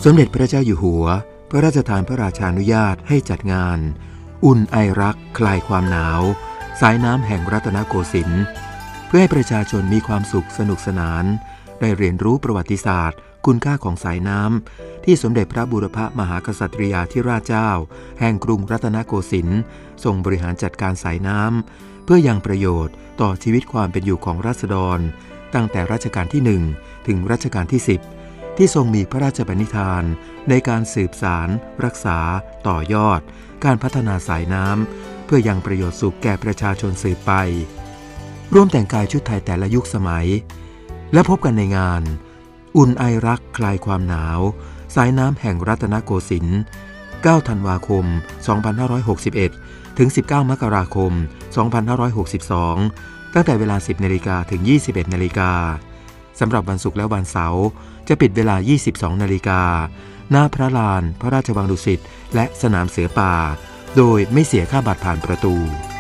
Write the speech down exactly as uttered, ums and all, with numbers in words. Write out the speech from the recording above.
สมเด็จพระเจ้าอยู่หัวพระราชทานพระราชานุญาตให้จัดงานอุ่นไอรักคลายความหนาวสายน้ำแห่งรัตนโกสินทร์เพื่อให้ประชาชนมีความสุขสนุกสนานได้เรียนรู้ประวัติศาสตร์คุณค่าของสายน้ำที่สมเด็จพระบูรพมหากษัตริยาธิราชเจ้าแห่งกรุงรัตนโกสินทร์ทรงบริหารจัดการสายน้ำเพื่อยังประโยชน์ต่อชีวิตความเป็นอยู่ของราษฎรตั้งแต่รัชกาลที่หนึ่งถึงรัชกาลที่สิบที่ทรงมีพระราชปณิธานในการสืบสารรักษาต่อยอดการพัฒนาสายน้ำเพื่อยังประโยชน์สุขแก่ประชาชนสืบไปร่วมแต่งกายชุดไทยแต่ละยุคสมัยและพบกันในงานอุ่นไอรักคลายความหนาวสายน้ำแห่งรัตนโกสินทร์เก้าธันวาคมสองพันห้าร้อยหกสิบเอ็ดถึงสิบเก้ามกราคมสองพันห้าร้อยหกสิบสองตั้งแต่เวลา สิบนาฬิกา ถึง ยี่สิบเอ็ดนาฬิกาสำหรับวันศุกร์และวันเสาร์จะปิดเวลา ยี่สิบสองนาฬิกาหน้าพระลานพระราชวังดุสิตและสนามเสือป่าโดยไม่เสียค่าบัตรผ่านประตู